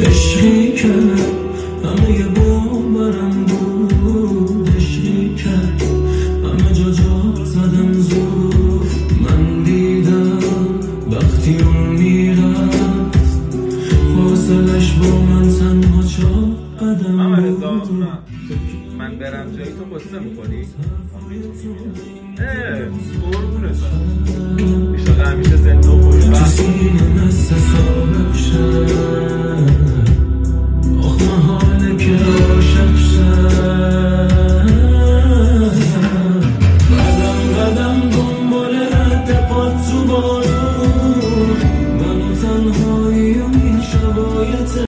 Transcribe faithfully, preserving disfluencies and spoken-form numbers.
عشقی کرد همه باورم بود، عشقی کرد همه جا جا زدم زود. من دیدم وقتی اون میرفت فاصلش با من تنها چا قدم بود. من برم جایی تو قصه میکنی؟ اه قربونه برم ایشالا همیشه زنده و خوشبخت.